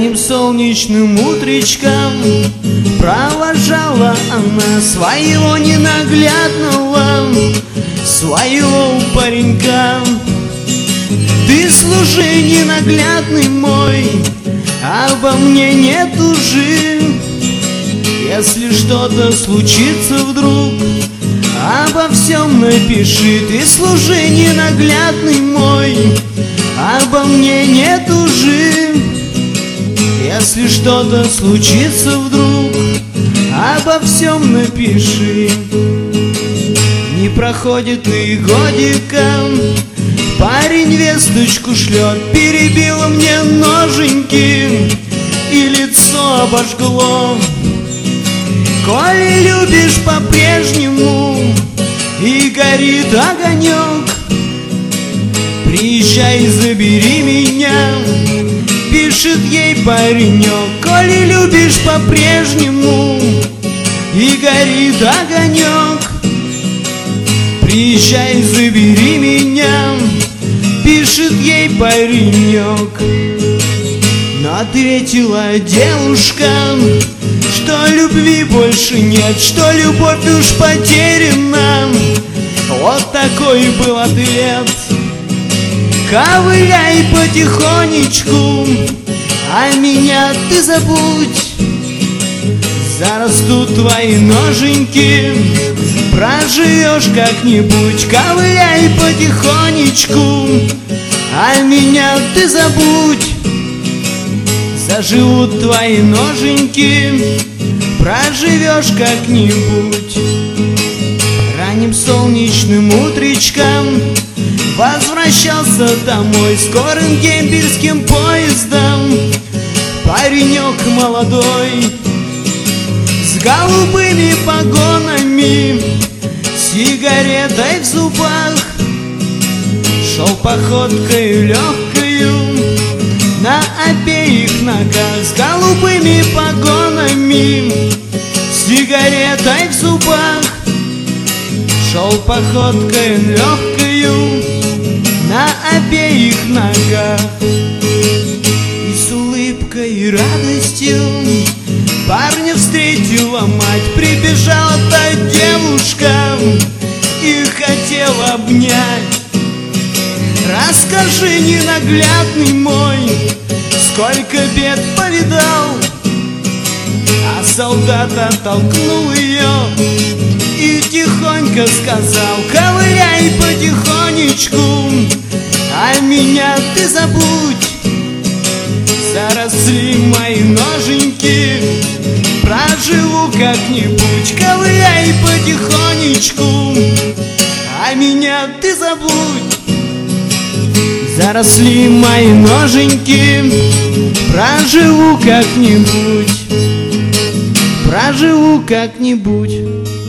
Ранним солнечным утречком провожала она своего ненаглядного, своего паренька. Ты служи, ненаглядный мой, обо мне не тужи. Если что-то случится вдруг, обо всем напиши. Ты служи, ненаглядный мой, обо мне не тужи. Если что-то случится вдруг, обо всем напиши. Не проходит и годика, парень весточку шлет. Перебило мне ноженьки и лицо обожгло. Коли любишь по-прежнему и горит огонек, приезжай, забери меня, пишет ей паренек. Коли любишь по-прежнему и горит огонек, приезжай, забери меня, пишет ей паренек. Но ответила девушка, что любви больше нет, что любовь уж потеряна. Вот такой был ответ. Ковыляй потихонечку, а меня ты забудь. Зарастут твои ноженьки, проживешь как-нибудь. Ковыляй потихонечку, а меня ты забудь. Заживут твои ноженьки, проживешь как-нибудь. Ранним солнечным утречком возвращался домой скорым дембельским поездом паренек молодой, с голубыми погонами, сигаретой в зубах. Шел походкой легкою на обеих ногах, с голубыми погонами, сигаретой в зубах. Шел походкой легкою на обеих ногах. И с улыбкой и радостью парня встретила мать. Прибежала та девушка и хотела обнять. Расскажи, ненаглядный мой, сколько бед повидал. А солдат оттолкнул ее и тихонько сказал: ковыляй потихонечку, а меня ты забудь. Заросли мои ноженьки, проживу как-нибудь. Ковыляй потихонечку, а меня ты забудь. Заросли мои ноженьки, проживу как-нибудь, проживу как-нибудь.